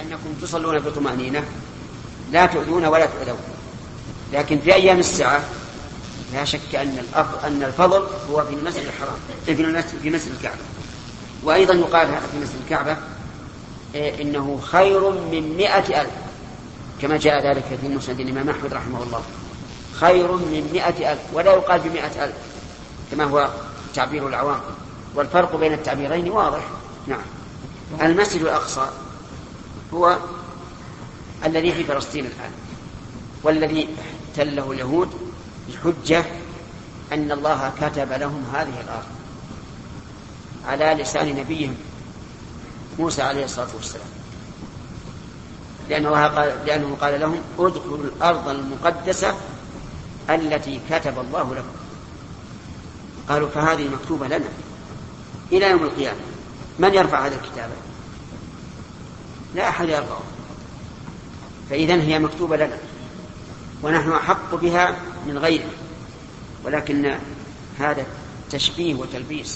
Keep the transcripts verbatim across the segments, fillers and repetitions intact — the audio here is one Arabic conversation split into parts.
لأنكم تصلون بطمأنينة لا تؤذون ولا تؤذون. لكن في أيام الساعة لا شك أن أن الفضل هو في المسجد الحرام، في مسجد الكعبة. وأيضا يقال هذا في مسجد الكعبة إنه خير من مئة ألف، كما جاء ذلك في مسند الإمام أحمد رحمه الله، خير من مئة ألف، ولا يقال بمئة ألف كما هو تعبير العوام. والفرق بين التعبيرين واضح. نعم. المسجد الأقصى هو الذي في فلسطين الآن، والذي احتله اليهود بحجة أن الله كتب لهم هذه الأرض على لسان نبيهم موسى عليه الصلاة والسلام، لأن الله قال لأنه قال لهم ادخلوا الأرض المقدسة التي كتب الله لكم. قالوا فهذه مكتوبة لنا إلى يوم القيامة، من يرفع هذا الكتابة؟ لا أحد يرفعه. فإذن هي مكتوبة لنا ونحن أحق بها من غيره، ولكن هذا تشبيه وتلبيس،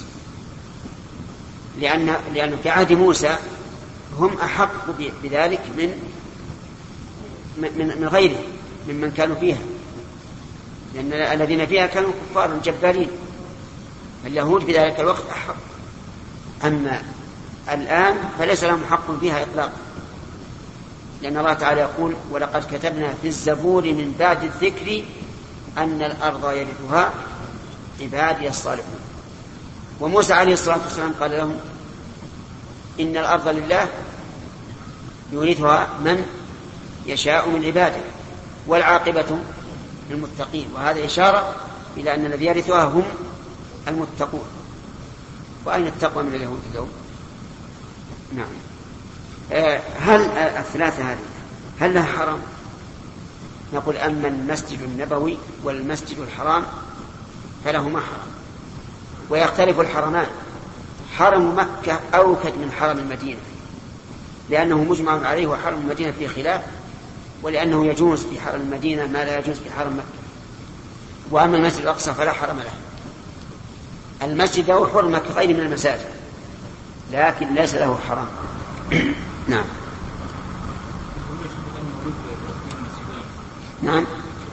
لأن لأنه في عهد موسى هم أحق بذلك من من من غيره ممن كانوا فيها، لأن الذين فيها كانوا كفار جبارين، اليهود في ذلك الوقت أحق. أما الآن فليس لهم حق فيها إطلاقا، لأن الله تعالى يقول ولقد كتبنا في الزبور من بعد الذكر أن الأرض يرثها عبادي الصالحون. وموسى عليه الصلاة والسلام قال لهم إن الأرض لله يورثها من يشاء من عباده والعاقبة للمتقين، وهذا إشارة إلى أن الذي يرثها هم المتقون. وأين التقوى من اليهود اليوم؟ نعم. هل الثلاثة هذه هل لها حرام؟ نقول أما المسجد النبوي والمسجد الحرام فلهما حرام، ويختلف الحرمان. حرم مكة أوكد من حرم المدينة لأنه مجمع عليه، وحرم المدينة فيه خلاف، ولأنه يجوز في حرم المدينة ما لا يجوز في حرم مكة. وأما المسجد الأقصى فلا حرم له. المسجد له حرمة كغير من المساجد، لكن ليس له حرام. نعم. نعم.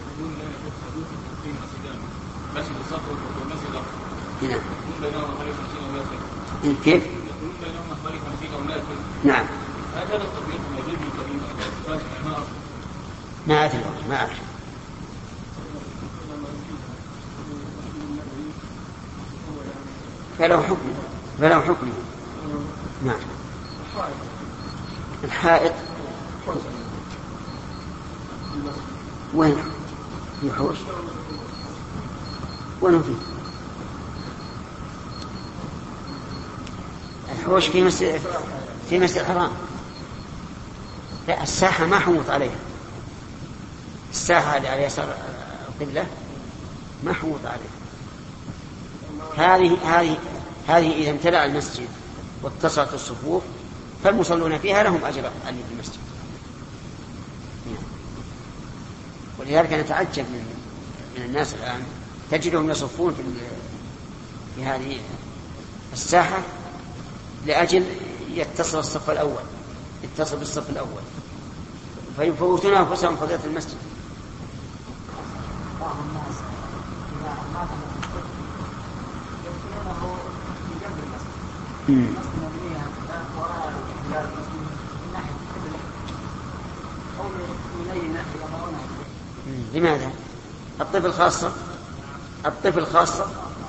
كيف؟ نعم. ما أدري ما أعرف. فله حكم فله حكم. نعم. الحائط وين يحوش وين فيه الحوش في مسجد في مسجد الحرام. لا، الساحة ما حوط عليها، الساحة اللي على يسار القبلة ما حوط عليها. هذه هذه هذه إذا امتلأ المسجد واتصلت الصفوف فالمصلون فيها لهم أجر اللي في المسجد. ولذلك نتعجب من من الناس الآن، تجدهم يصفون في في هذه الساحة لأجل يتصل الصف الأول يتصل بالصف الأول فيفوتون أنفسهم فضيلة المسجد. بعض الناس إذا مات يدخلونه في جنب المسجد، المسجد مبنيها وراء المسجد من ناحية القبلة أو من ناحية يضعونه. لماذا؟ الطفل خاصة الطفل خاصة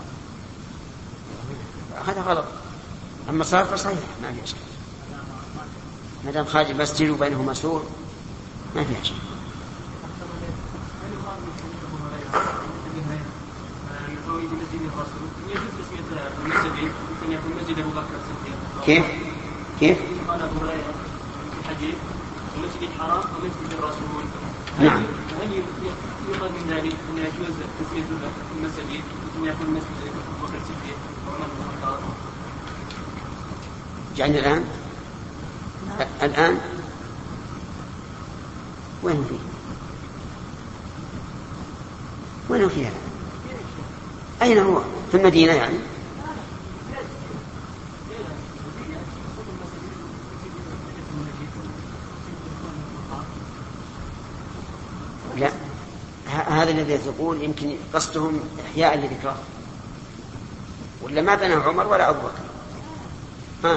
هذا غلط. أما صار فصحيح ما في أشكال، ما دام خارج المسجد وبينهما سور ما في أشكال. كيف؟ كيف؟ قال أبو هريرة في الحديث المسجد الحرام ومسجد الرسول. نعم. هل يقال من ذلك أن يجوز تسمية المسجد أن يكون مسجد أبو بكر الصديق وعمر بن الخطاب؟ يعني الآن الآن وين فيه؟ وين فيها؟ أين هو؟ في المدينة يعني؟ الذي تقول يمكن قصدهم إحياء لذكره، ولا ما بناه عمر ولا أبو بكر. ها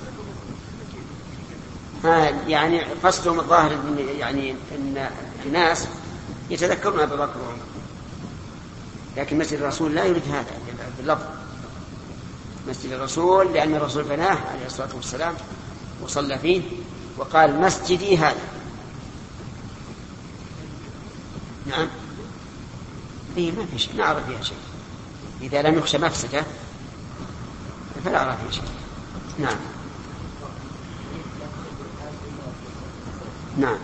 ها يعني قصدهم الظاهر يعني أن الناس يتذكرون أبو بكر وعمر، لكن مسجد الرسول لا يريد هذا باللفظ. مسجد الرسول لأن الرسول بناه عليه الصلاة والسلام وصلى فيه وقال مسجدي هذا. نعم إيه ما في شيء، ما أرى فيها شيء، إذا لم يخشى مفسدة فلا أرى فيها شيء. نعم نعم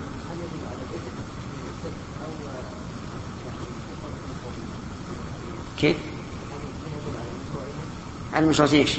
كيف المشروط ايش؟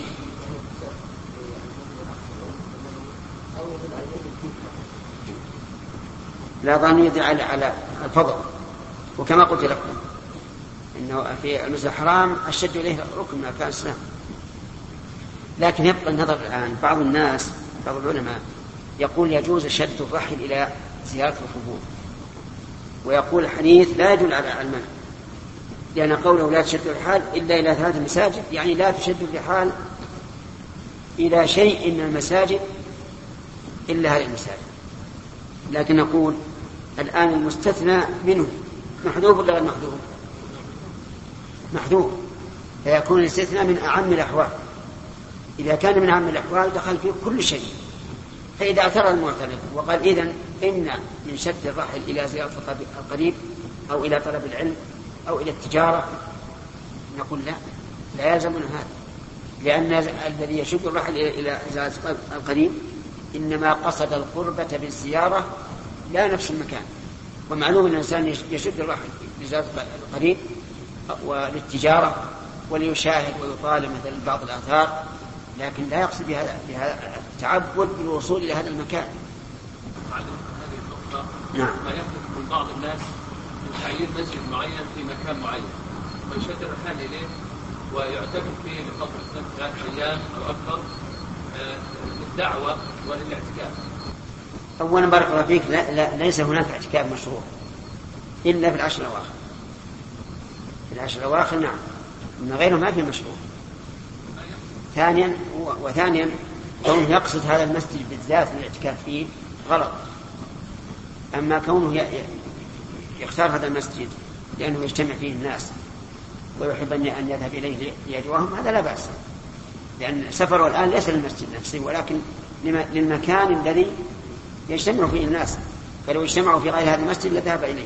لا ظن يدل على على الفضل، وكما قلت لكم انه في المسجد الحرام الشد اليه ركن من اركان الاسلام. لكن يبقى النظر الان، بعض الناس بعض العلماء يقول يجوز شد الرحل الى زيارة القبور، ويقول الحديث لا يدل على المنع، لأن قوله لا تشد الرحال إلا إلى ثلاث مساجد، يعني لا تشد الرحال إلى شيء من المساجد إلا هذه المساجد. لكن نقول الآن المستثنى منه محذوف ولا غير محذوف؟ محذوف، فيكون الاستثناء من أعم الأحوال. إذا كان من أعم الأحوال دخل فيه كل شيء. فإذا اعترض المعترض وقال إذن إن من شد الرحل إلى زيارة القريب أو إلى طلب العلم أو إلى التجارة، نقول لا، لا يلزمنا هذا، لأن الذي يشد الرحل إلى زيارة القريب إنما قصد القربة بالزيارة لا نفس المكان. ومعلوم أن الإنسان يشد الرحل لزيارة القريب وللتجارة وليشاهد ويطالب مثل بعض الآثار، لكن لا يقصد بهذا التعبد بالوصول إلى هذا المكان. نعم. ما يحدث من بعض الناس من تعيين مسجد معين في مكان معين ويشد الرحال إليه ويعتكف فيه لفترة ثلاث أيام أو أكثر للدعوة وللاعتكاف. أولا بارك الله فيك، لا لا ليس هناك اعتكاف مشروع إلا في العشر الأواخر. في العشر الأواخر نعم، من غيره ما في مشروع. ثانيا وثانيا كونه يقصد هذا المسجد بالذات للاعتكاف فيه غلط. أما كونه يختار هذا المسجد لأنه يجتمع فيه الناس ويحب أن يذهب إليه ليدعوهم، هذا لا بأس، لأن سفره الآن ليس للمسجد نفسه ولكن للمكان الذي يجتمع فيه الناس، فلو اجتمعوا في غير هذا المسجد لذهب إليه.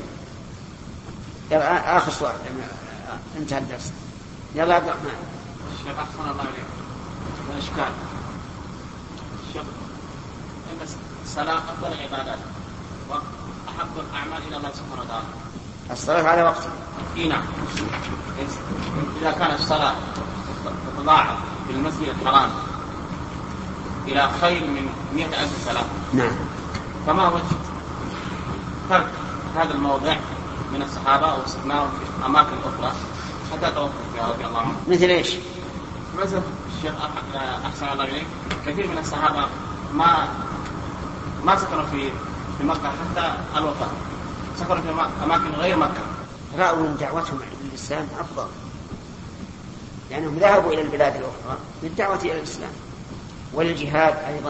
آخر سؤال انتهى الدرس. يلا عبد الرحمن. الشيخ أحسن الله عليك، الإشكال الشيخ الصلاة أفضل العبادات وأحب الأعمال إلى الله سبحانه وتعالى. الصلاة على وقتها. إيه نعم. إذا كانت الصلاة تتضاعف في المسجد الحرام إلى خير من مئة ألف صلاة. نعم. فما وجه فرق هذا الموضع من الصحابة واستثناء في أماكن أخرى حتى توقف فيها رضي الله عنهم؟ مثل إيش؟ مثل الشيخ أحسن الله إليك، كثير من الصحابة ما ما سكنوا في في مكة حتى الوفاة، سكنوا في أماكن غير مكة. رأوا من دعوتهم للإسلام أفضل، لأنهم ذهبوا إلى البلاد الأخرى للدعوة إلى الإسلام وللجهاد أيضا،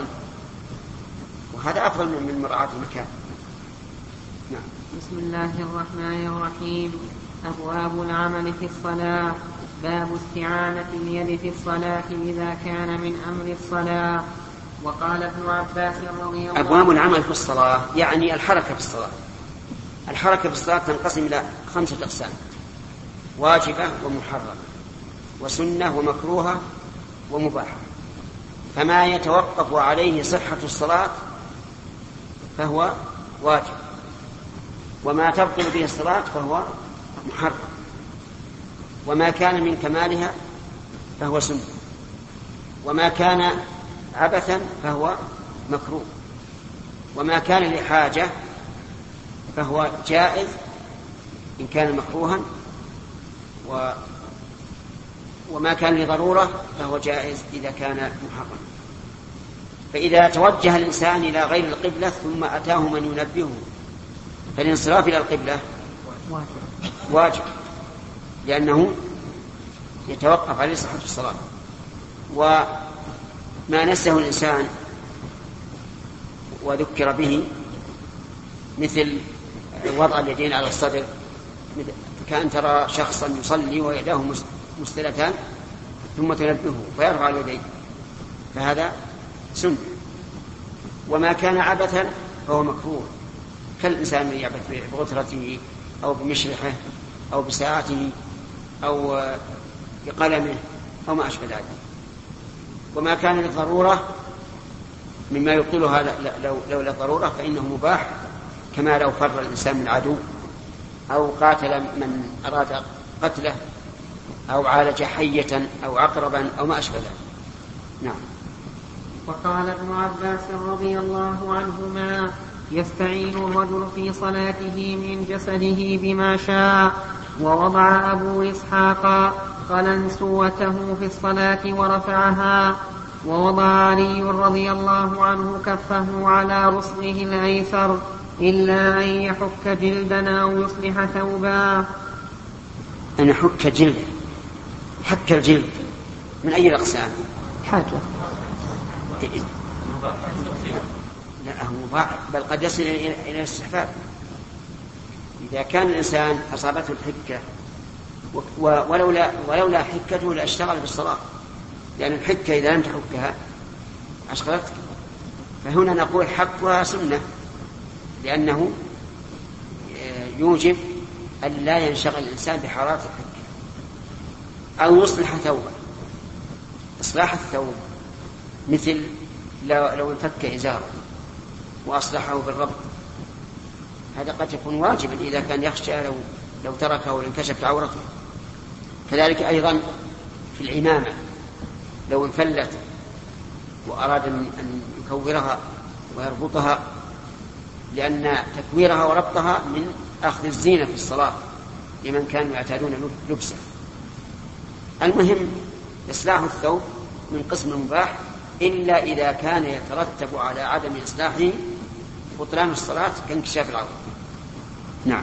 وهذا أفضل من مراعاة المكان. نعم. بسم الله الرحمن الرحيم. أبواب العمل في الصلاة. باب استعانة اليد في الصلاة إذا كان من أمر الصلاة. وقال ابن عباس رضي الله عنه: أبواب العمل في الصلاة يعني الحركة في الصلاة. الحركة في الصلاة تنقسم إلى خمسة أقسام: واجبة ومحرمة وسنة ومكروهة ومباحة. فما يتوقف عليه صحة الصلاة فهو واجب، وما تبطل به الصلاة فهو محرم، وما كان من كمالها فهو سنة، وما كان عبثا فهو مكروه، وما كان لحاجة فهو جائز إن كان مكروها، و وما كان لضرورة فهو جائز إذا كان محرما. فإذا توجه الإنسان إلى غير القبلة ثم أتاه من ينبهه فالانصراف إلى القبلة واجب، لأنه يتوقف عليه صحة الصلاة. وما نسه الإنسان وذكر به مثل وضع اليدين على الصدر، كأن ترى شخصا يصلي ويداه مستلتان ثم تنبهه فيرفع اليدين، فهذا سنة. وما كان عبثا فهو مكروه، كالإنسان يعبث بغترته أو بمشرحه أو بساعته أو بقلمه أو ما أشبه ذلك. وما كان للضرورة مما يبطلها لو للضرورة فإنه مباح، كما لو فر الإنسان من عدو أو قاتل من أراد قتله أو عالج حية أو عقربا أو ما أشبه ذلك. نعم. وقال ابن عباس رضي الله عنهما: يستعين الرجل في صلاته من جسده بما شاء. ووضع أبو إسحاق قلنسوته في الصلاة ورفعها. ووضع علي رضي الله عنه كفه على رسله الأيسر إلا أن يحك جلدا أو يصلح ثوبا. أن يحك جلد، حك الجلد من أي الأقسام؟ حاجة لا هو مباح، بل قد يصل إلى الاستحباب إذا كان الإنسان أصابته الحكة ولولا, ولولا حكته لاشتغل بالصلاة، لأن الحكة إذا لم تحكها أشغلتك. فهنا نقول حكها سنة، لأنه يوجب أن لا ينشغل الإنسان بحرارة الحكة. أو يصلح ثوبا، إصلاح الثوب مثل لو انفك إزاره وأصلحه بالربط، هذا قد يكون واجبا إذا كان يخشى لو, لو تركه وانكشف عورته. كذلك أيضا في العمامة لو انفلت وأراد أن يكورها ويربطها، لأن تكويرها وربطها من أخذ الزينة في الصلاة لمن كانوا يعتادون لبسه. المهم إصلاح الثوب من قسم المباح، إلا إذا كان يترتب على عدم إصلاحه بطلان الصلاة كانكشاف العورة. نعم.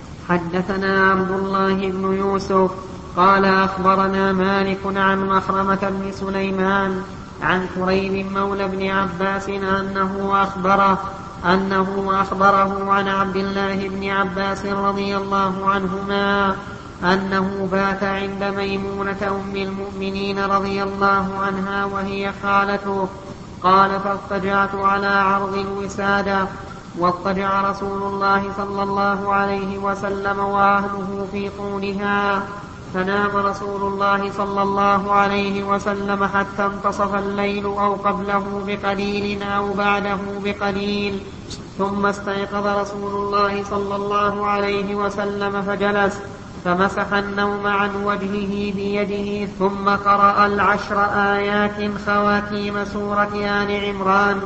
حدثنا عبد الله بن يوسف قال أخبرنا مالك عن مخرمة بن سليمان عن كريب مولى بن عباس أنه أخبره أنه أخبره عن عبد الله بن عباس رضي الله عنهما أنه بات عند ميمونة أم المؤمنين رضي الله عنها وهي خالته. قال: فاضطجعت على عرض الوسادة، واضطجع رسول الله صلى الله عليه وسلم وأهله في طولها، فنام رسول الله صلى الله عليه وسلم حتى انتصف الليل أو قبله بقليل أو بعده بقليل، ثم استيقظ رسول الله صلى الله عليه وسلم فجلس فمسح النوم عن وجهه بيده، ثم قرأ العشر آيات خواتيم سورة آل عمران.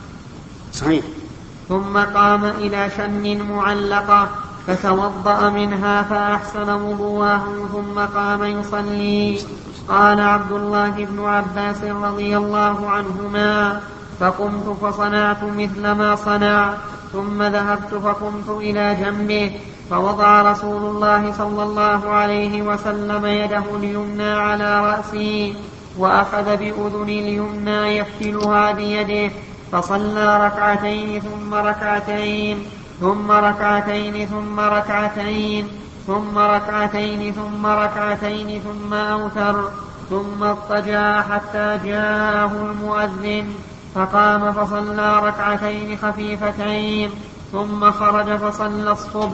صحيح. ثم قام إلى شن معلقة فتوضأ منها فأحسن وضوءه ثم قام يصلي. قال عبد الله بن عباس رضي الله عنهما: فقمت فصنعت مثل ما صنع، ثم ذهبت فقمت إلى جنبه فوضع رسول الله صلى الله عليه وسلم يده اليمنى على رأسي وأخذ بأذن اليمنى يفتلها بيده، فصلى ركعتين ثم ركعتين ثم ركعتين ثم ركعتين ثم ركعتين ثم ركعتين ثم أوتر، ثم اضطجع حتى جاءه المؤذن فقام فصلى ركعتين خفيفتين ثم خرج فصلى الصبح.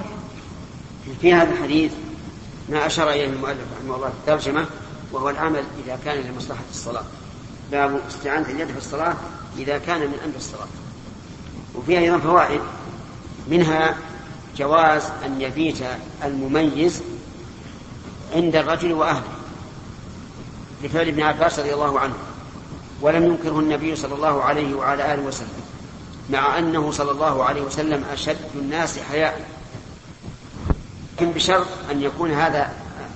في هذا الحديث ما أشار إليه المؤلف رحمه الله في الترجمة، وهو العمل إذا كان لمصلحة الصلاة، باب استعانة اليد في الصلاة إذا كان من أمر الصلاة. وفيها أيضا فوائد، منها جواز أن يبيت المميز عند الرجل وأهله لفعل ابن عباس رضي الله عنه، ولم ينكره النبي صلى الله عليه وعلى آله وسلم، مع أنه صلى الله عليه وسلم أشد الناس حياء، لكن بشرط أن يكون هذا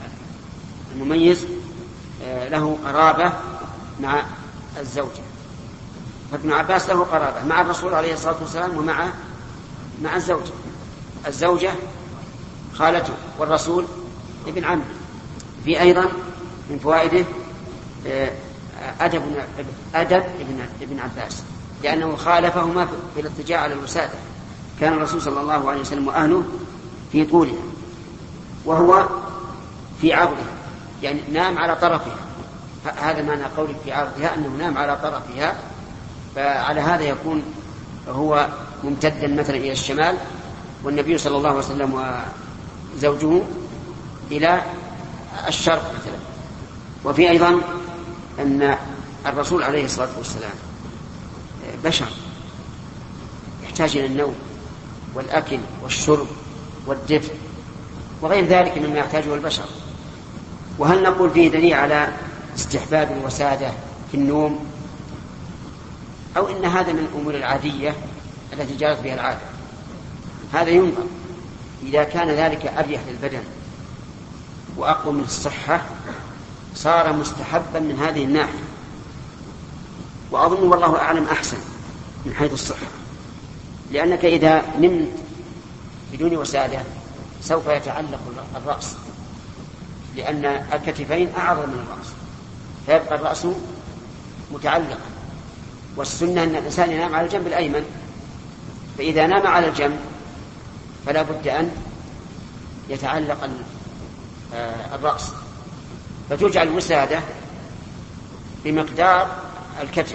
المميز له قرابة مع الزوجة. فابن عباس له قرابة مع الرسول عليه الصلاة والسلام ومع مع الزوجة. الزوجة خالته، والرسول ابن عمه. في أيضا من فوائده أدب أدب ابن ابن عباس، لأنه خالفهما في الاضطجاع على الوسادة. كان الرسول صلى الله عليه وسلم وأهله في طولها وهو في عرضها، يعني نام على طرفها. هذا معنى قولك في عرضها، أنه نام على طرفها، فعلى هذا يكون هو ممتدا مثلا إلى الشمال، والنبي صلى الله عليه وسلم وزوجه إلى الشرق مثلا. وفي أيضا أن الرسول عليه الصلاة والسلام بشر يحتاج إلى النوم والأكل والشرب والدفء وغير ذلك مما يحتاجه البشر. وهل نقول فيه دليل على استحباب الوسادة في النوم، أو إن هذا من الأمور العادية التي جرت بها العادة؟ هذا ينظر. إذا كان ذلك أريح للبدن وأقوى من الصحة صار مستحبا من هذه الناحية، وأظن والله أعلم أحسن من حيث الصحة، لأنك إذا نمت بدون وسادة سوف يتعلق الرأس، لأن الكتفين أعظم من الرأس، فيبقى الرأس متعلقا. والسنة أن الإنسان ينام على الجنب الأيمن، فإذا نام على الجنب فلا بد أن يتعلق الرأس، فتجعل الوسادة بمقدار الكتف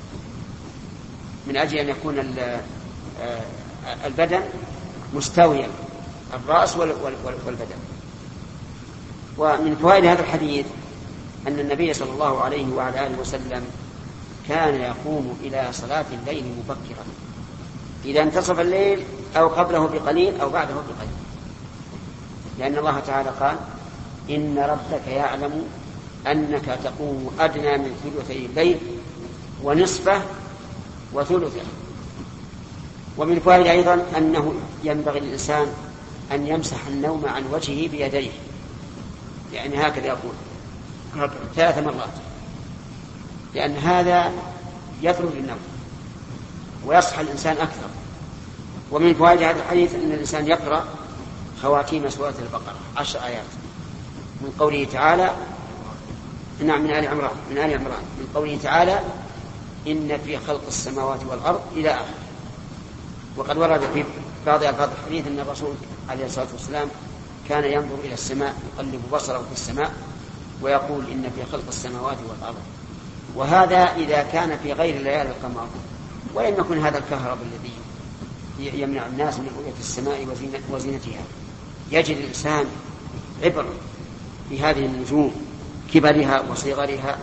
من أجل أن يكون البدن مستويا، الرأس والبدن. ومن فوائد هذا الحديث أن النبي صلى الله عليه وعلى آله وسلم كان يقوم إلى صلاة الليل مبكرا، إذا انتصف الليل أو قبله بقليل أو بعده بقليل، لأن الله تعالى قال: إن ربك يعلم أنك تقوم أدنى من ثلثي الليل ونصفه وثلثه. ومن فوائد أيضا أنه ينبغي للإنسان أن يمسح النوم عن وجهه بيديه، يعني هكذا يقول ثلاث مرات، لأن هذا يطرد النوم ويصحى الإنسان أكثر. ومن فوائد هذا الحديث أن الإنسان يقرأ خواتيم سورة البقرة عشر آيات، من قوله تعالى نعم من آل عمران من آل عمران من قوله تعالى: إن في خلق السماوات والأرض إلى آخر. وقد ورد في بعض ألفاظ الحديث أن الرسول عليه الصلاة والسلام كان ينظر إلى السماء يقلب بصره في السماء ويقول: إن في خلق السماوات والأرض. وهذا إذا كان في غير ليالي القمر، ولم يكن هذا الكهرب الذي يمنع الناس من رؤية السماء وزينتها. يجد الإنسان عبر بهذه النجوم كبرها وصغرها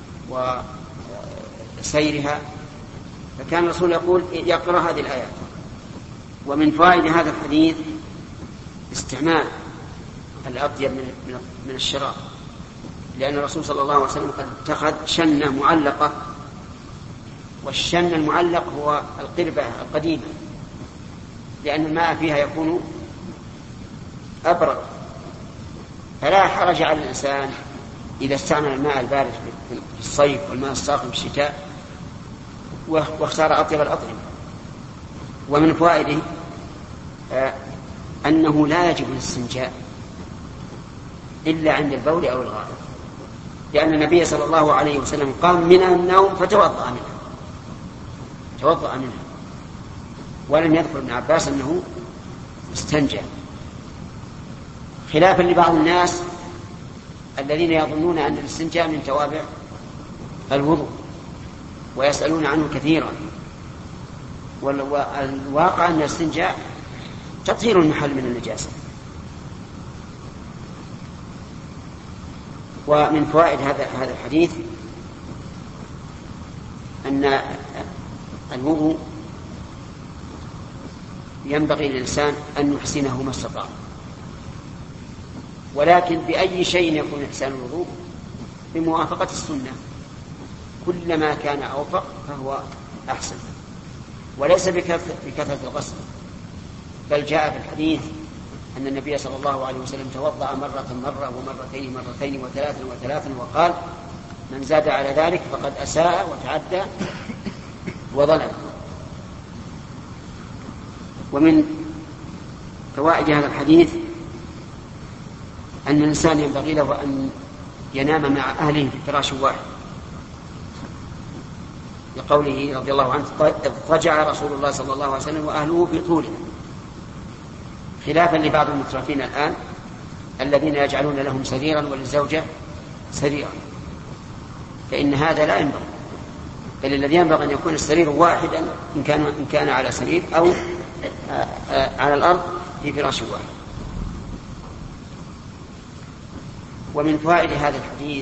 وسيرها، فكان الرسول يقول يقرأ هذه الآيات. ومن فوائد هذا الحديث استعمال الأطيب من الشراب، لأن الرسول صلى الله عليه وسلم قد اتخذ شنة معلقة، والشن المعلق هو القربة القديمة، لأن الماء فيها يكون أبرد، فلا حرج على الإنسان إذا استعمل الماء البارد في الصيف والماء الساخن في الشتاء واختار أطيب الأطعمة. ومن فوائده أنه لا يجب الاستنجاء إلا عند البول أو الغائط، لأن النبي صلى الله عليه وسلم قام من النوم فتوضأ منها توضأ منها ولم يذكر ابن عباس أنه استنجى، خلافا لبعض الناس الذين يظنون أن الاستنجاء من توابع الوضوء ويسألون عنه كثيرا، والواقع أن الاستنجاء تطهير المحل من النجاسة. ومن فوائد هذا هذا الحديث أن الوضوء ينبغي للإنسان أن يحسنه ما استطاع، ولكن بأي شيء يكون إحسان الوضوء؟ بموافقة السنة، كلما كان أوفق فهو أحسن، وليس بكثرة الغسل. بل جاء في الحديث أن النبي صلى الله عليه وسلم توضأ مرة مرة ومرتين مرتين وثلاثا وثلاثا، وقال: من زاد على ذلك فقد أساء وتعدى وظلم. ومن فوائد هذا الحديث أن الإنسان ينبغي له أن ينام مع أهله في فراش واحد، لقوله رضي الله عنه اضطجع رسول الله صلى الله عليه وسلم وأهله في طوله، خلافا لبعض المترفين الآن الذين يجعلون لهم سريرا وللزوجة سريرا، فإن هذا لا ينبغي، بل الذي ينبغي أن يكون السرير واحدا إن كان, إن كان على سرير أو على الأرض في فراش واحد. ومن فوائد هذا الحديث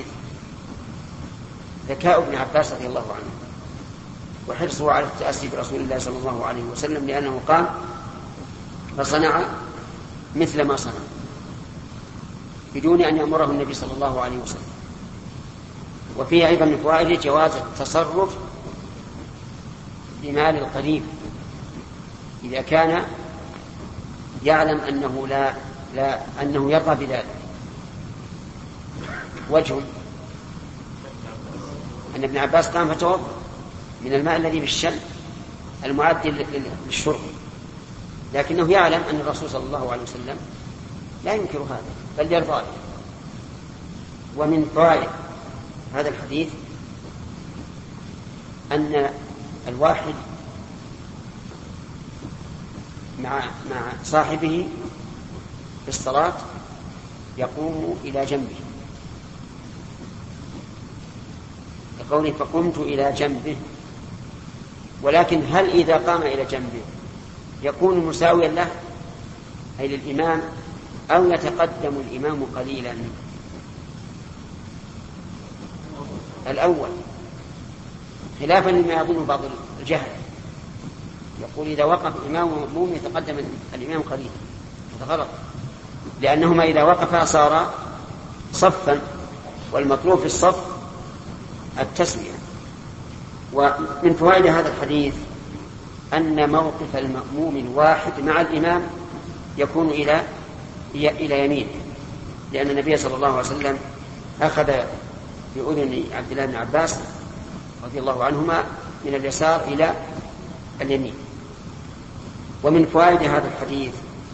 ذكاء ابن عباس رضي الله عنه وحرصه على التأسي برسول الله صلى الله عليه وسلم، لأنه قام فصنع مثل ما صنع بدون أن يأمره النبي صلى الله عليه وسلم. وفيه أيضا من فوائد جواز التصرف بمال القريب إذا كان يعلم أنه لا, لا أنه يرضى بذلك. وجه أن ابن عباس قام فتوضأ من الماء الذي بالشن المعد للشرب، لكنه يعلم أن الرسول صلى الله عليه وسلم لا ينكر هذا بل يرضى به. ومن فوائد هذا الحديث أن الواحد مع مع صاحبه في الصلاة يقوم إلى جنبه، لقوله فقمت إلى جنبه. ولكن هل إذا قام إلى جنبه يكون مساويا له أي للإمام أو يتقدم الإمام قليلا؟ الأول خلافا لما يظن بعض الجهل، يقول إذا وقف الإمام ومأموم يتقدم الإمام قليلا، هذا غلط، لأنهما إذا وقفا صار صفا، والمطلوب في الصف التسوية. ومن فوائد هذا الحديث أن موقف المأموم الواحد مع الإمام يكون إلى إلى يمينه، لأن النبي صلى الله عليه وسلم أخذ بأذن عبد الله بن عباس رضي الله عنهما من اليسار إلى اليمين. ومن فوائد هذا الحديث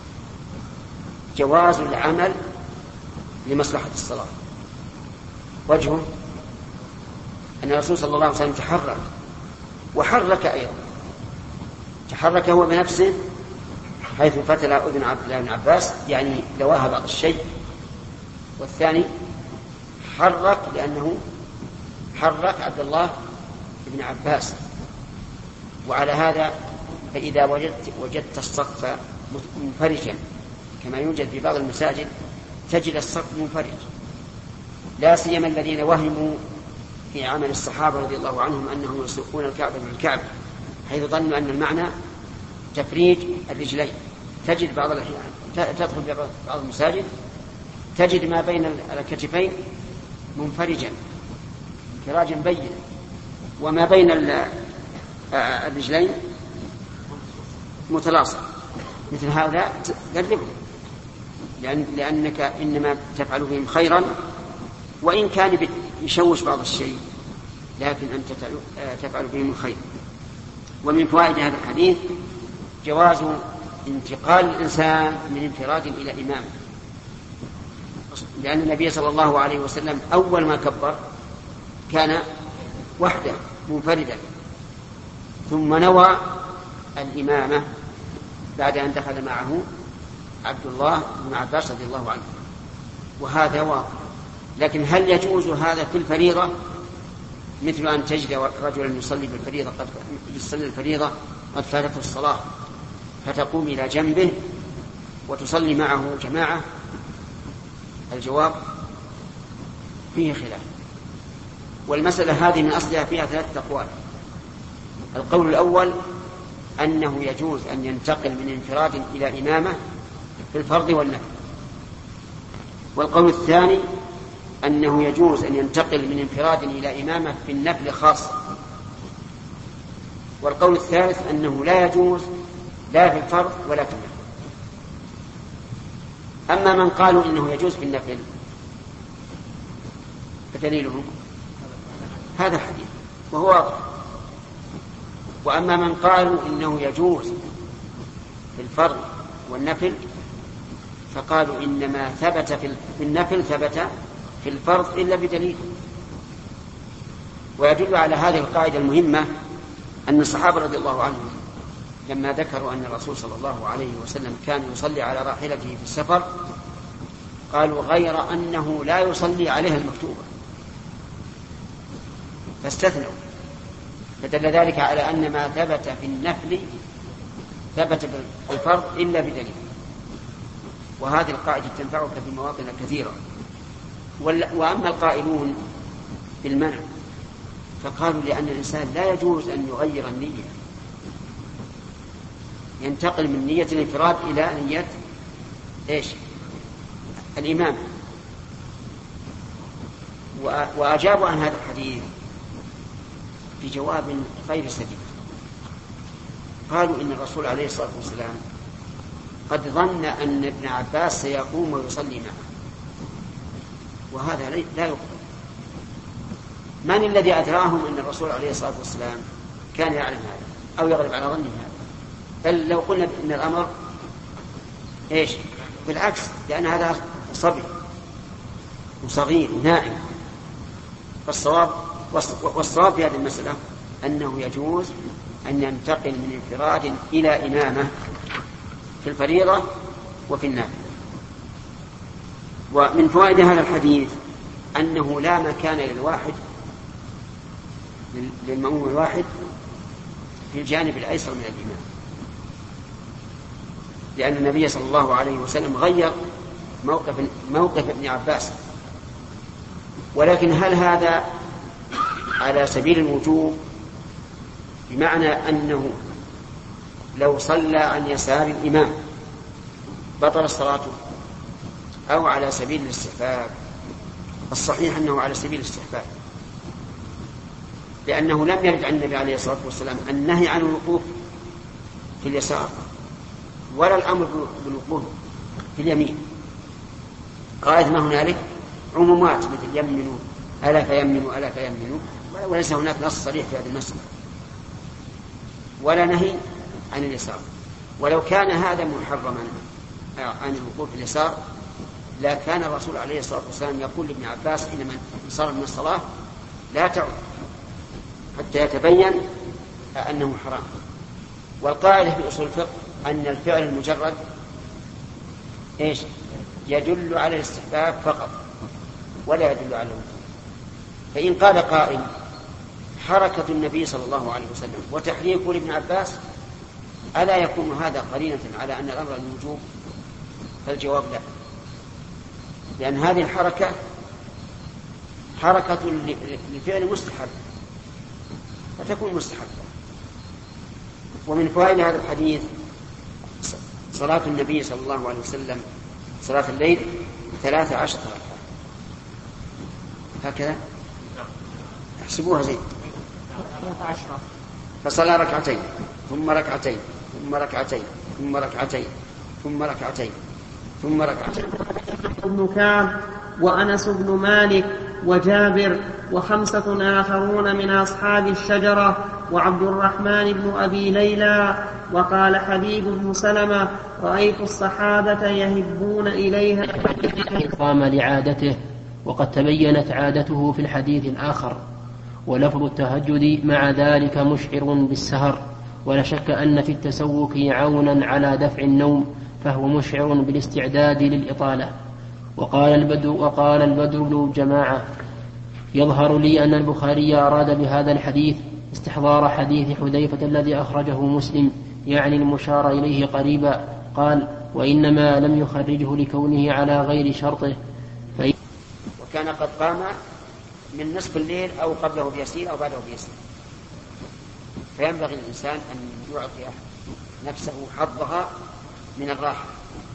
جواز العمل لمصلحة الصلاة. وجهه أن الرسول صلى الله عليه وسلم تحرك وحرك أيضا، تحرك هو بنفسه حيث فتل أذن عبد الله بن عباس يعني لواها بعض الشيء، والثاني حرك لأنه حرك عبد الله بن عباس. وعلى هذا فإذا وجدت, وجدت الصف منفرجا كما يوجد في بعض المساجد تجد الصف منفرج، لا سيما الذين وهموا في عمل الصحابة رضي الله عنهم أنهم يسوقون الكعبة من الكعبة، حيث ظنوا أن المعنى تفريج الرجلين. تجد بعض الأحيان تدخل في بعض المساجد تجد ما بين الكتفين منفرجا كراجا بين، وما بين الرجلين متلاصق، مثل هذا قربه، لأن لأنك إنما تفعل بهم خيرا وإن كان يشوش بعض الشيء، لكن أنت تفعل بهم الخير. ومن فوائد هذا الحديث جواز انتقال الإنسان من انفراد إلى إمام، لأن النبي صلى الله عليه وسلم أول ما كبر كان وحده منفردا، ثم نوى الإمامة بعد أن دخل معه عبد الله بن عباس رضي الله عنه، وهذا واضح. لكن هل يجوز هذا في الفريضة؟ مثل أن تجد رجلا يصلي بالفريضة قد يصلي الفريضة قد فاتته الصلاة فتقوم إلى جنبه وتصلي معه جماعة؟ الجواب فيه خلاف، والمسألة هذه من أصلها فيها ثلاثة أقوال. القول الأول أنه يجوز أن ينتقل من انفراد إلى إمامة في الفرض والنفل، والقول الثاني أنه يجوز أن ينتقل من انفراد إلى إمامة في النفل خاصة، والقول الثالث أنه لا يجوز لا في الفرض ولا في النفل. أما من قالوا إنه يجوز في النفل فدليلهم هذا الحديث وهو واضح، وأما من قالوا إنه يجوز في الفرض والنفل فقالوا إنما ثبت في النفل ثبت في الفرض إلا بدليل. ويدل على هذه القاعدة المهمة أن الصحابة رضي الله عنهم لما ذكروا أن الرسول صلى الله عليه وسلم كان يصلي على راحلته في السفر قالوا غير أنه لا يصلي عليها المكتوبة، فاستثنوا، فدل ذلك على أن ما ثبت في النفل ثبت في الفرض إلا بدليل. وهذه القاعدة تنفعك في مواطن كثيرة. وأما القائلون بالمنع فقالوا لأن الإنسان لا يجوز أن يغير النية، ينتقل من نية الانفراد إلى نية إيش؟ الإمام. وأجابوا عن هذا الحديث بجواب غير سديد. قالوا إن الرسول عليه الصلاة والسلام قد ظن أن ابن عباس سيقوم ويصلي معه، وهذا لا يقبل. من الذي أدراهم أن الرسول عليه الصلاة والسلام كان يعلم هذا أو يغلب على ظنه هذا؟ بل لو قلنا إن الأمر إيش؟ بالعكس، لأن هذا صبي وصغير نائم. فالصواب والصواب في هذه المسألة أنه يجوز أن ينتقل من انفراد إلى إمامة في الفريضة وفي النافلة. ومن فوائد هذا الحديث أنه لا مكان للواحد للمأموم الواحد في الجانب الأيسر من الإمام، لأن النبي صلى الله عليه وسلم غير موقف, موقف ابن عباس. ولكن هل هذا على سبيل الوجوب بمعنى أنه لو صلى عن يسار الإمام بطل صلاته، أو على سبيل الاستحباب؟ الصحيح أنه على سبيل الاستحباب، لأنه لم يرد عن النبي عليه الصلاة والسلام النهي عن الوقوف في اليسار ولا الأمر بالوقوف في اليمين. قائد ما هنالك عمومات مثل يمنوا ألا فيمنوا ألا فيمنوا، وليس هناك نص صريح في هذه المسألة ولا نهي عن اليسار. ولو كان هذا محرما عن الوقوف في اليسار لا كان الرسول عليه الصلاة والسلام يقول لابن عباس حينما انصرف من الصلاة لا تعد حتى يتبين أنه حرام. والقاعدة في أصول الفقه أن الفعل المجرد إيش؟ يدل على الاستحباب فقط ولا يدل على الوجوب. فإن قال قائل حركة النبي صلى الله عليه وسلم وتحريكه لابن عباس ألا يكون هذا قرينة على أن الأمر الوجوب؟ فالجواب لا، لأن هذه الحركة حركة لفعل مستحب فتكون مستحبة. ومن فوائد هذا الحديث صلاة النبي صلى الله عليه وسلم صلاة الليل ثلاثة عشر ركعة، هكذا احسبوها زين، فصلى ركعتين ثم ركعتين ثم ركعتين ثم ركعتين ثم ركعتين ثم ركعتين. ابن كعب وأنس بن مالك وجابر وخمسة آخرون من أصحاب الشجرة وعبد الرحمن بن أبي ليلى. وقال حبيب بن سلمة رأيت الصحابة يهبون إليها قام لعادته، وقد تبينت عادته في الحديث الآخر. ولفظ التهجد مع ذلك مشعر بالسهر، ولا شك أن في التسوك عونا على دفع النوم، فهو مشعر بالاستعداد للإطالة. وقال البدر, وقال البدر بن جماعة يظهر لي أن البخاري أراد بهذا الحديث استحضار حديث حذيفة الذي أخرجه مسلم، يعني المشار إليه قريبا. قال وإنما لم يخرجه لكونه على غير شرطه. في وكان قد قام من نصف الليل أو قبله بيسير أو بعده بيسير، فينبغي الإنسان أن يعطي نفسه حظها من الراحة.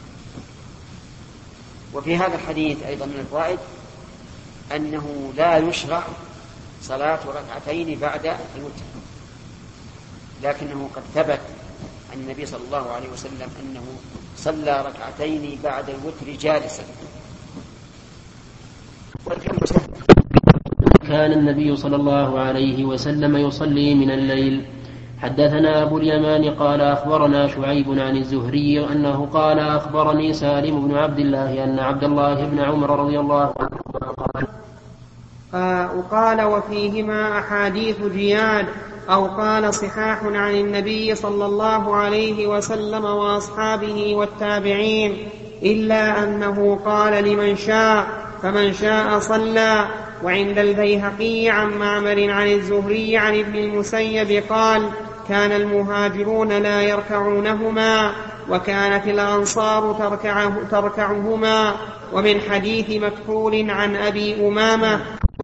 وفي هذا الحديث أيضا من الفوائد أنه لا يشرع صلاة ركعتين بعد الوتر، لكنه قد ثبت عن النبي صلى الله عليه وسلم أنه صلى ركعتين بعد الوتر جالسا. كان النبي صلى الله عليه وسلم يصلي من الليل حدثنا أبو اليمان قال أخبرنا شعيب عن الزهري أنه قال أخبرني سالم بن عبد الله أن عبد الله بن عمر رضي الله عنه قال وقال وفيهما أحاديث جياد أو قال صحاح عن النبي صلى الله عليه وسلم وأصحابه والتابعين، إلا أنه قال لمن شاء فمن شاء صلى. وعند البيهقي عن معمر عن الزهري عن ابن المسيب قال كان المهاجرون لا يركعونهما وكانت الأنصار تركعه تركعهما. ومن حديث مكحول عن أبي أمامة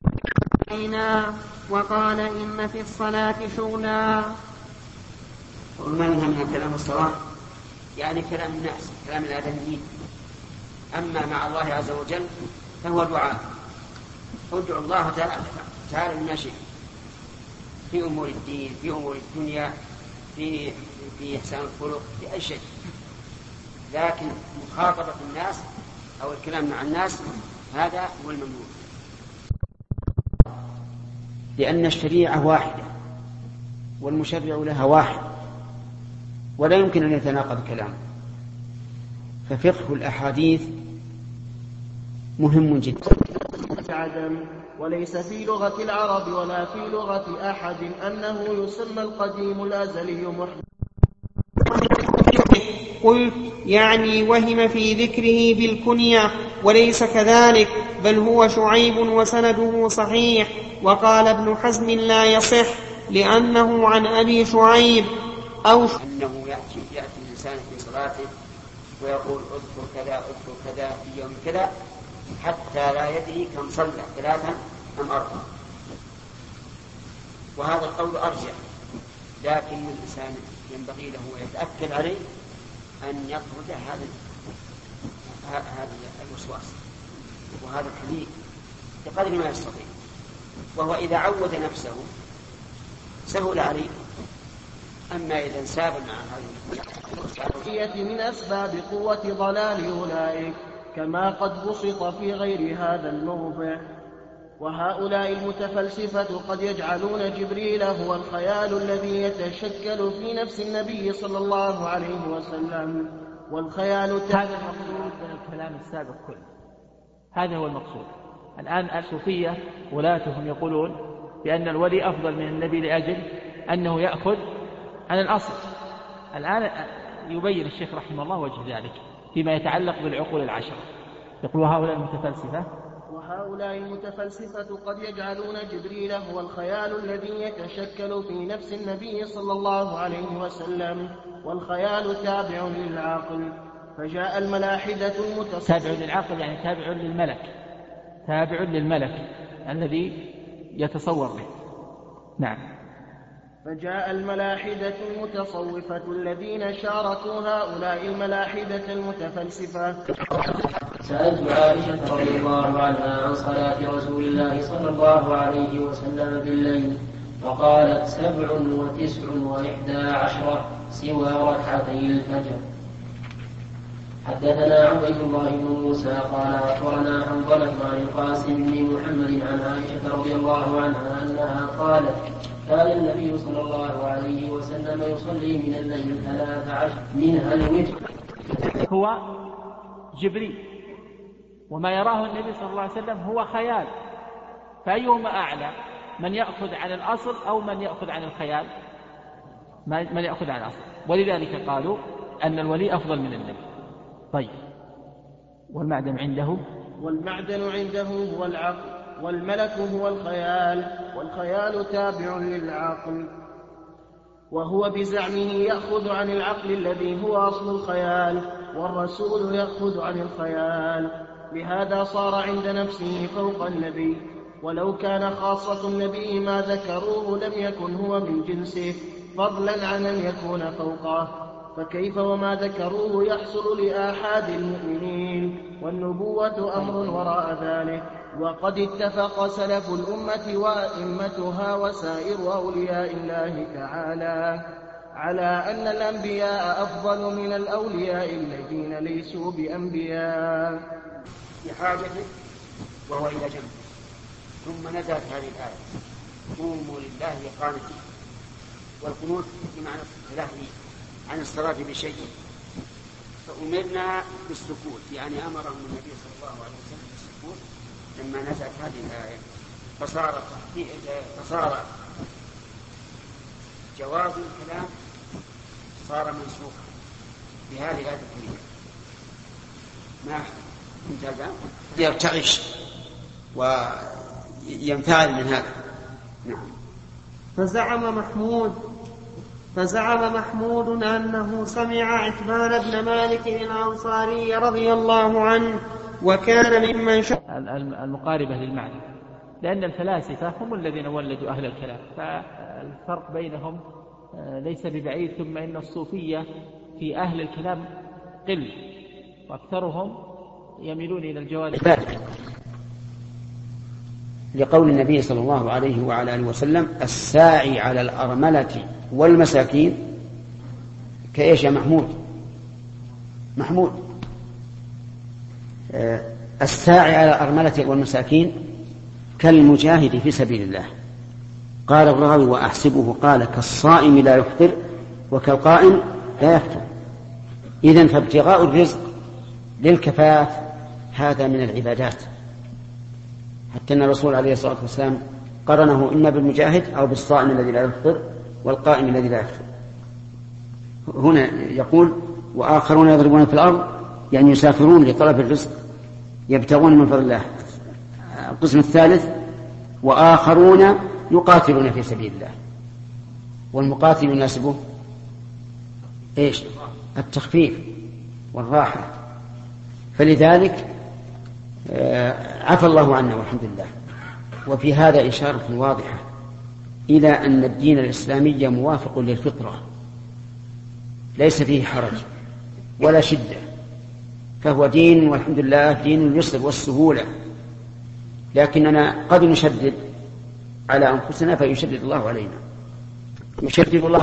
وقال إن في الصلاة شغلا. وما منها من كلام الصلاة يعني كلام الناس، كلام الآدميين. أما مع الله عز وجل فهو دعاء، ادعوا الله تعالى بما شئت في أمور الدين، في أمور الدنيا، في في إحسان الخلق، في أي شيء. لكن مخاطبة الناس أو الكلام مع الناس هذا هو الممنوع، لأن الشريعة واحدة والمشرع لها واحد ولا يمكن أن يتناقض كلامه. ففقه الأحاديث مهم جدا. عدم وليس في لغة العرب ولا في لغة أحد أنه يسمى القديم الأزلي محدث. قلت يعني وهم في ذكره بالكنية، وليس كذلك، بل هو شعيب وسنده صحيح. وقال ابن حزم لا يصح لأنه عن أبي شعيب أو أنه يأتي, يأتي الإنسان في صلاته ويقول اذكر كذا اذكر كذا في يوم كذا حتى لا يدري كم صلى، ثلاثا أم أربعة. وهذا القول أرجح، لكن الإنسان ينبغي له ويتأكد عليه أن يطرد هذا هذا الوسواس وهذا الحديث بقدر ما يستطيع. وهو إذا عود نفسه سهل عليه. أما إذا انساب مع هذه من أسباب قوة ضلال أولئك كما قد بسط في غير هذا الموضع. وهؤلاء المتفلسفة قد يجعلون جبريل هو الخيال الذي يتشكل في نفس النبي صلى الله عليه وسلم، والخيال هذا المقصود من الكلام السابق كله. هذا هو المقصود. الآن الصوفية ولاتهم يقولون بأن الولي أفضل من النبي لأجل أنه يأخذ عن الأصل. الآن يبين الشيخ رحمه الله وجه ذلك فيما يتعلق بالعقول العشرة. يقول هؤلاء المتفلسفة وهؤلاء المتفلسفة قد يجعلون جبريل هو الخيال الذي يتشكل في نفس النبي صلى الله عليه وسلم، والخيال تابع للعقل. فجاء الملاحدة المتصوفة تابع للعقل يعني تابع للملك، تابع للملك الذي يتصور به. نعم. فجاء الملاحدة المتصوفة الذين شاركوا هؤلاء الملاحدة المتفلسفة. سألت عائشة رضي الله عنها عن صلاة رسول الله صلى الله عليه وسلم بالليل فقالت سبع وتسع وإحدى عشرة سوى ركعتي الفجر. حدثنا عبيد الله بن موسى قال أخبرنا حنظلة عن القاسم بن محمد عن عائشة رضي الله عنها أنها قالت كان النبي صلى الله عليه وسلم يصلي من الليل ثلاث عشر منها الوتر. هو جبريل، وما يراه النبي صلى الله عليه وسلم هو خيال، فأيهما أعلى، من يأخذ عن الأصل أو من يأخذ عن الخيال؟ من يأخذ عن الأصل. ولذلك قالوا أن الولي أفضل من النبي. طيب، والمعدن عنده والمعدن عنده هو العقل، والملك هو الخيال، والخيال تابع للعقل. وهو بزعمه يأخذ عن العقل الذي هو أصل الخيال، والرسول يأخذ عن الخيال. لهذا صار عند نفسه فوق النبي، ولو كان خاصة النبي ما ذكروه لم يكن هو من جنسه، فضلا عن أن يكون فوقه. فكيف وما ذكروه يحصل لآحاد المؤمنين، والنبوة أمر وراء ذلك. وقد اتفق سلف الأمة وأئمتها وسائر أولياء الله تعالى على أن الأنبياء أفضل من الأولياء الذين ليسوا بأنبياء. بحاجته وهو إلى جنبه. ثم نزلت هذه الآية قوموا لله قانتين، والقنوت بمعنى التلهي عن الصلاة بشيء، فأمرنا بالسكوت، يعني أمرهم النبي صلى الله عليه وسلم بالسكوت لما نزلت هذه الآية، فصار فصار جواز الكلام صار منسوخا بهذه الآية الكريمة. ما انتهى يرتعش وينفعل من هذا. نعم. فزعم محمود فزعم محمود أنه سمع عثمان بن مالك الأنصاري رضي الله عنه وكان ممن شهد المقاربة للمعنى، لأن الفلاسفة هم الذين ولدوا أهل الكلام، فالفرق بينهم ليس ببعيد. ثم إن الصوفية في أهل الكلام قل، وأكثرهم يميلون إلى الجوانب. لقول النبي صلى الله عليه وعلى آله وسلم: الساعي على الأرملة والمساكين كإيش يا محمود؟ محمود آه الساعي على الأرملة والمساكين كالمجاهد في سبيل الله. قال الراوي: وأحسبه قال كالصائم لا يفطر وكالقائم لا يفطر. إذن فابتغاء الرزق للكفاف هذا من العبادات، حتى أن الرسول عليه الصلاة والسلام قرنه إما بالمجاهد أو بالصائم الذي لا يفطر والقائم الذي لا يفطر. هنا يقول: وآخرون يضربون في الأرض، يعني يسافرون لطلب الرزق يبتغون من فضل الله. القسم الثالث: وآخرون يقاتلون في سبيل الله. والمقاتل يناسبه إيش؟ التخفيف والراحة. فلذلك عفى الله عنا والحمد لله. وفي هذا إشارة واضحة إلى أن الدين الإسلامي موافق للفطرة، ليس فيه حرج ولا شدة، فهو دين والحمد لله دين اليسر والسهولة. لكننا قد نشدد على أنفسنا فيشدد الله علينا، يشدد الله.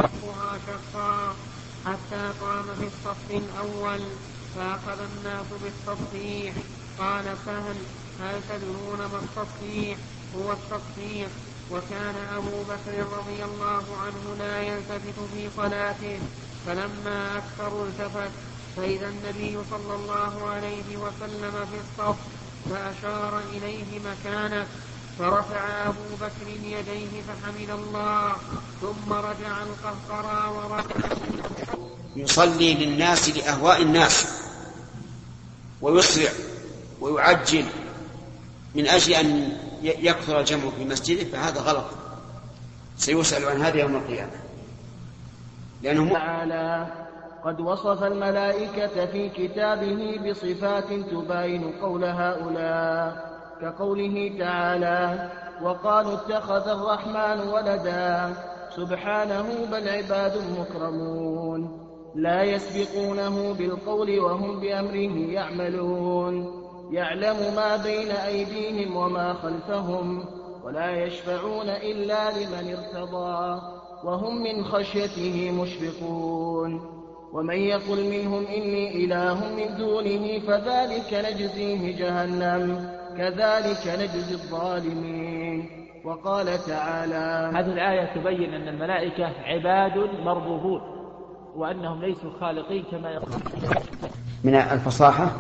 حتى قام في الصف الأول فأخذ الناس بالتصفيح. قال سهل: هل تدرون ما التصفيح؟ هو التصفيح. وكان أبو بكر رضي الله عنه لا يلتفت في صلاته، فلما أكثروا التفت فإذا النبي صلى الله عليه وسلم في الصف فأشار إليه مكانه، فرفع أبو بكر يديه فحمد الله، ثم رجع القهقرى وركع. يصلي للناس لأهواء الناس ويسرع ويعجل من أجل أن يكثر الجمع في مسجده، فهذا غلط، سيسأل عن هذا يوم القيامة. لأنه تعالى قد وصف الملائكة في كتابه بصفات تباين قول هؤلاء، كقوله تعالى: وقالوا اتخذ الرحمن ولدا، سبحانه بل عباد مكرمون لا يسبقونه بالقول وهم بأمره يعملون، يعلم ما بين أيديهم وما خلفهم، ولا يشفعون إلا لمن ارتضى، وهم من خشيته مشفقون. ومن يقل منهم إني إله من دونه فذلك نجزيه جهنم كذلك نجزي الظالمين. وقال تعالى: هذه الآية تبين أن الملائكة عباد مربوبون، وأنهم ليسوا خالقين كما يقول. من الفصاحة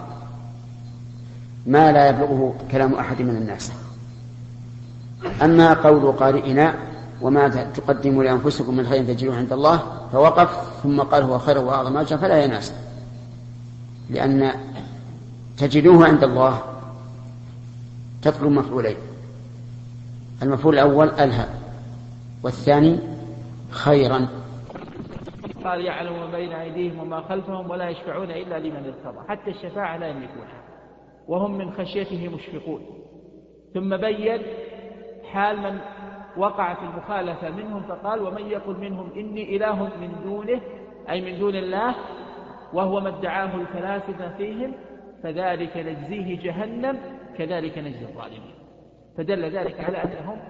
ما لا يبلغه كلام أحد من الناس. أما قول قارئنا: وما تقدموا لأنفسكم من خير تجدوه عند الله، فوقف ثم قال هو خير وأعظم أجرا، فلا يناسب، لأن تجدوه عند الله تطلب مفعولين: المفعول الأول ألها، والثاني خيرا. قال: يعلم ما بين أيديهم وما خلفهم ولا يشفعون إلا لمن ارتضى، حتى الشفاعة لا يملكونها، وهم من خشيته مشفقون. ثم بين حال من وقع في المخالفة منهم فقال: ومن يقل منهم إني إله من دونه، أي من دون الله، وهو ما ادعاه الفلاسفة فيهم، فذلك نجزيه جهنم كذلك نجزي الظالمين. فدل ذلك على أنهم